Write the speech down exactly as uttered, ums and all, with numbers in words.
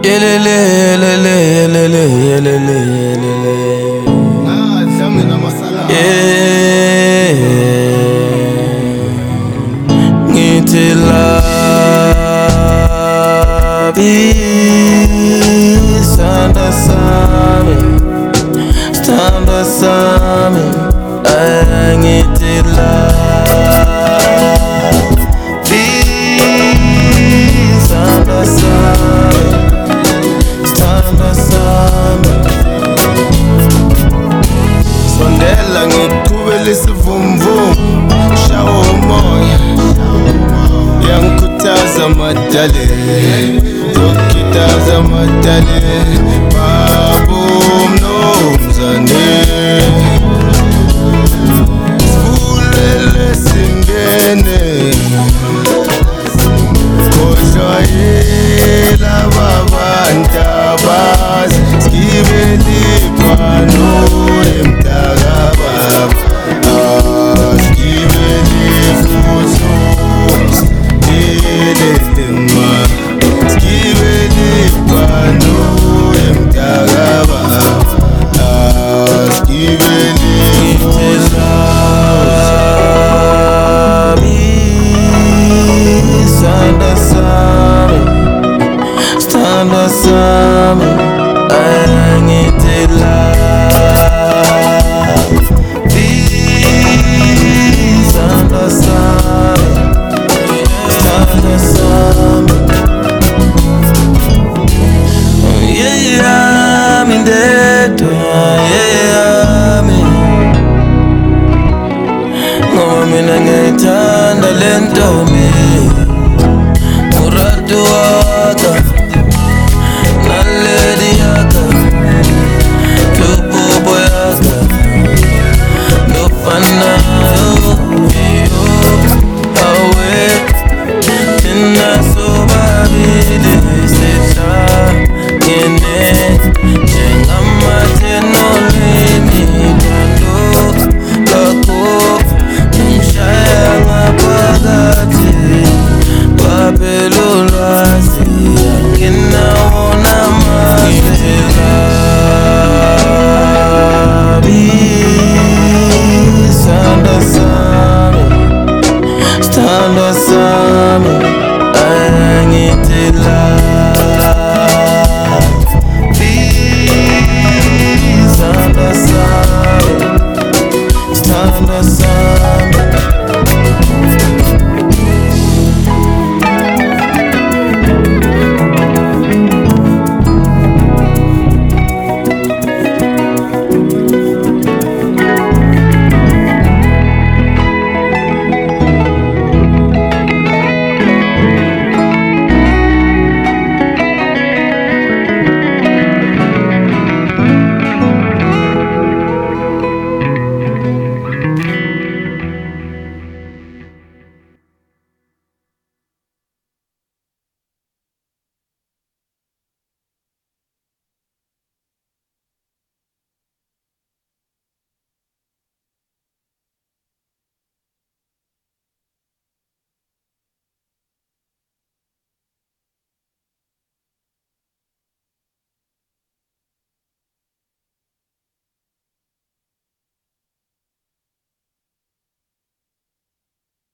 Ngithi labi sanda sami, sanda sami, ngithi labi sanda sami, sanda sami. Sondela ngikuqhubele isivumvum, shawo umoya yangikhuthaza madale, yokhithaza madale, babo mnumzane, sivulele singene, khohlwa yela babantu abazi, sigibele iphano emdakababa, sigibele futhi ilelema, sigibele iphano emdakababa, sigibele futhi sanda sami, sanda sami, ngithi labi sanda sami, sanda sami. Yeah, yami ndedwa, yeah yami, ngoba mina ngiyayithanda le ntombi.